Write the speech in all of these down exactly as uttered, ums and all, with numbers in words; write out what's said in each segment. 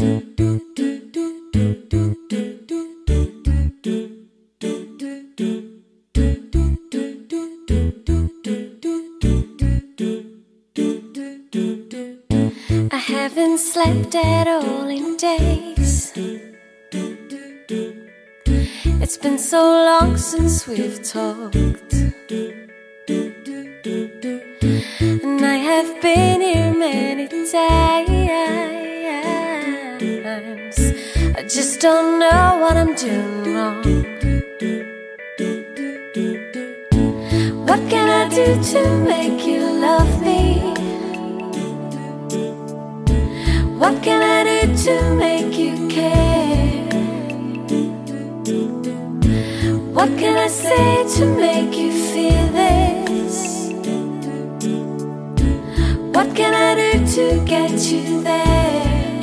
I haven't slept at all in days. It's been so long since we've talked, and I have been here many times. I just don't know what I'm doing wrong. What can I do to make you love me? What can I do to make you care? What can I say to make you feel this? What can I do to get you there?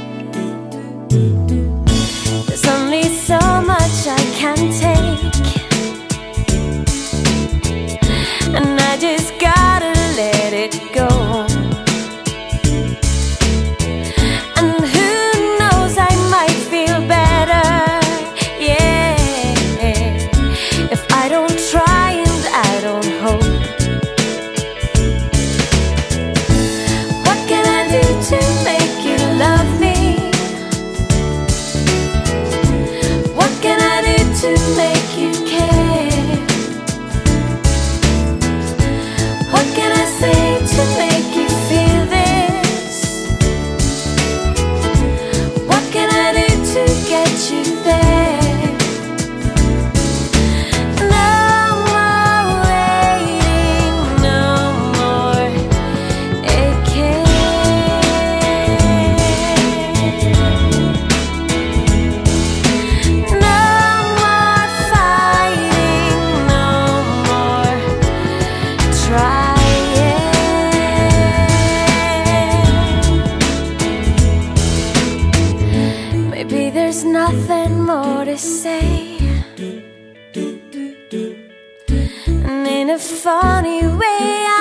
There's only so much I can take, and I just gotta let it go. There's nothing more to say, and in a funny way